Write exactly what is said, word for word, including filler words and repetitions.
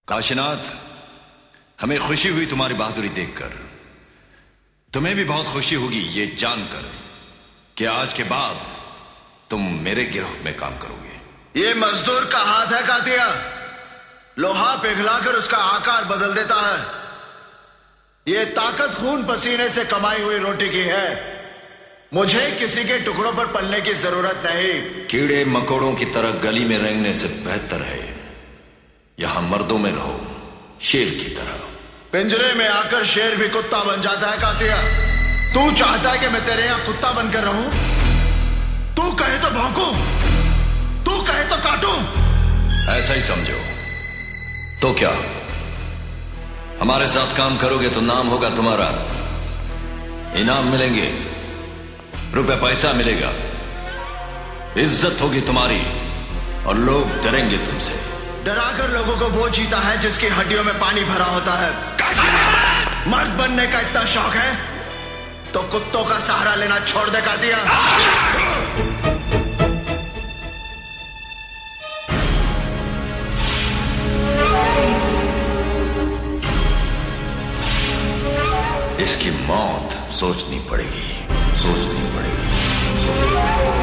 काशीनाथ, हमें खुशी हुई तुम्हारी बहादुरी देखकर। तुम्हें भी बहुत खुशी होगी ये जानकर कि आज के बाद तुम मेरे गिरोह में काम करोगे। ये मजदूर का हाथ है कातिया, लोहा पिघलाकर उसका आकार बदल देता है। ये ताकत खून पसीने से कमाई हुई रोटी की है। मुझे किसी के टुकड़ों पर पलने की जरूरत नहीं। कीड़े मकोड़ों की तरह गली में रेंगने से बेहतर है यहां मर्दों में रहो, शेर की तरह। पिंजरे में आकर शेर भी कुत्ता बन जाता है कातिया। तू चाहता है कि मैं तेरे यहां कुत्ता बनकर रहूं? तू कहे तो भौंकूं, तू कहे तो काटूं। ऐसा ही समझो। तो क्या हमारे साथ काम करोगे तो नाम होगा तुम्हारा, इनाम मिलेंगे, रुपए पैसा मिलेगा, इज्जत होगी तुम्हारी और लोग डरेंगे तुमसे। डराकर लोगों को वो जीता है जिसकी हड्डियों में पानी भरा होता है। मर्द बनने का इतना शौक है तो कुत्तों का सहारा लेना छोड़ दे कातिया। इसकी मौत सोचनी पड़ेगी, सोचनी पड़ेगी, सोचनी पड़ेगी।